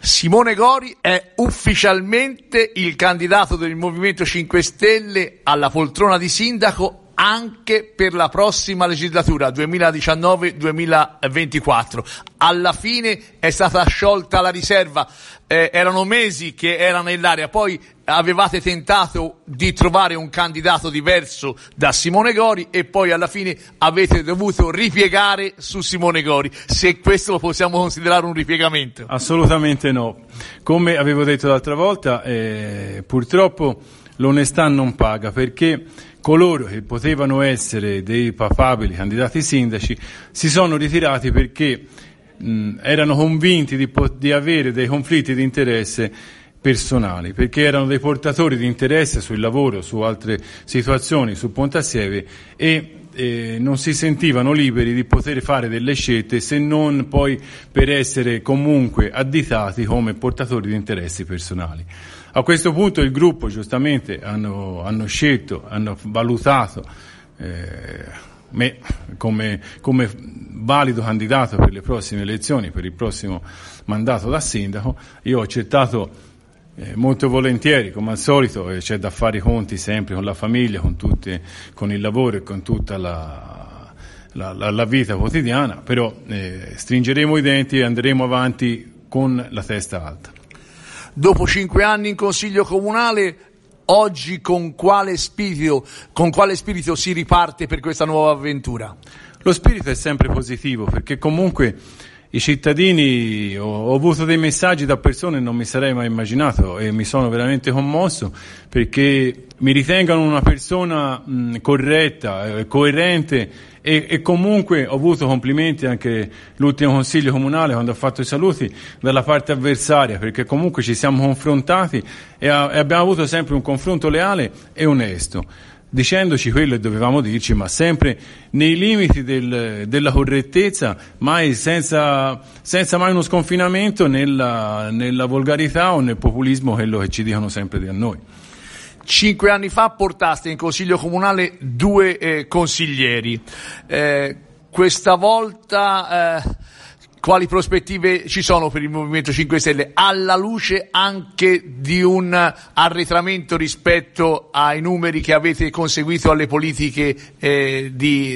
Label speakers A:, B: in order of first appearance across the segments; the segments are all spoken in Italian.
A: Simone Gori è ufficialmente il candidato del Movimento 5 Stelle alla poltrona di sindaco anche per la prossima legislatura 2019-2024. Alla fine è stata sciolta la riserva, erano mesi che era nell'aria, poi avevate tentato di trovare un candidato diverso da Simone Gori e poi alla fine avete dovuto ripiegare su Simone Gori. Se questo lo possiamo considerare un ripiegamento?
B: Assolutamente no. Come avevo detto l'altra volta, purtroppo l'onestà non paga, perché coloro che potevano essere dei papabili candidati sindaci si sono ritirati perché erano convinti di avere dei conflitti di interesse personali, perché erano dei portatori di interesse sul lavoro, su altre situazioni, su Pontassieve, e non si sentivano liberi di poter fare delle scelte se non poi per essere comunque additati come portatori di interessi personali. A questo punto il gruppo giustamente hanno scelto, hanno valutato me come valido candidato per le prossime elezioni, per il prossimo mandato da sindaco. Io ho accettato molto volentieri, come al solito, c'è da fare i conti sempre con la famiglia, con il lavoro e con tutta la vita quotidiana, però stringeremo i denti e andremo avanti con la testa alta.
A: Dopo 5 anni in Consiglio Comunale, oggi con quale spirito si riparte per questa nuova avventura?
B: Lo spirito è sempre positivo, perché comunque i cittadini, ho avuto dei messaggi da persone che non mi sarei mai immaginato e mi sono veramente commosso, perché mi ritengono una persona corretta, coerente, e comunque ho avuto complimenti anche l'ultimo consiglio comunale quando ho fatto i saluti dalla parte avversaria, perché comunque ci siamo confrontati e abbiamo avuto sempre un confronto leale e onesto, dicendoci quello che dovevamo dirci, ma sempre nei limiti della correttezza, mai senza mai uno sconfinamento nella volgarità o nel populismo, quello che ci dicono sempre di a noi.
A: 5 anni fa portaste in Consiglio Comunale 2 consiglieri. Questa volta quali prospettive ci sono per il Movimento 5 Stelle, alla luce anche di un arretramento rispetto ai numeri che avete conseguito alle politiche del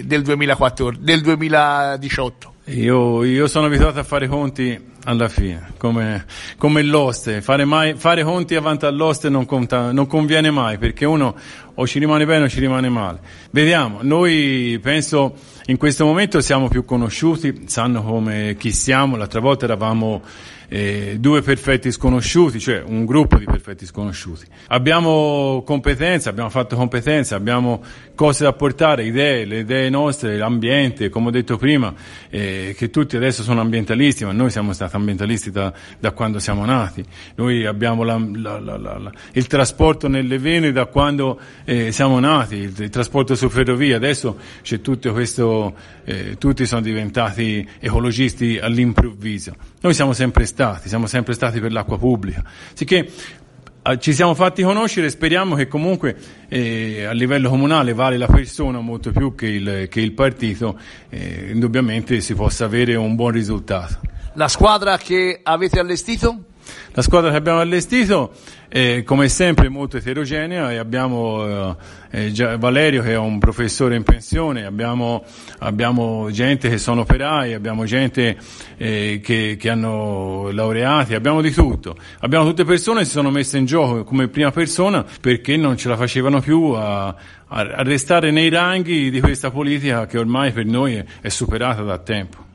A: 2018?
B: Io sono abituato a fare conti alla fine, come l'oste. Fare conti avanti all'oste non conviene mai, perché uno o ci rimane bene o ci rimane male. Vediamo, noi penso in questo momento siamo più conosciuti, sanno come chi siamo. L'altra volta eravamo 2 perfetti sconosciuti, cioè un gruppo di perfetti sconosciuti. Abbiamo competenze, abbiamo fatto competenze, abbiamo cose da portare, le idee nostre, l'ambiente, come ho detto prima, che tutti adesso sono ambientalisti, ma noi siamo stati ambientalisti da quando siamo nati. Noi abbiamo il trasporto nelle vene da quando siamo nati, il trasporto su ferrovia. Adesso c'è tutto questo, tutti sono diventati ecologisti all'improvviso. Noi siamo sempre stati per l'acqua pubblica, sicché ci siamo fatti conoscere. Speriamo che comunque a livello comunale vale la persona molto più che il partito, indubbiamente si possa avere un buon risultato.
A: La squadra che avete allestito?
B: La squadra che abbiamo allestito è come sempre molto eterogenea, e abbiamo Valerio che è un professore in pensione, abbiamo gente che sono operai, abbiamo gente che hanno laureati, abbiamo di tutto. Abbiamo tutte persone che si sono messe in gioco come prima persona perché non ce la facevano più a restare nei ranghi di questa politica che ormai per noi è superata da tempo.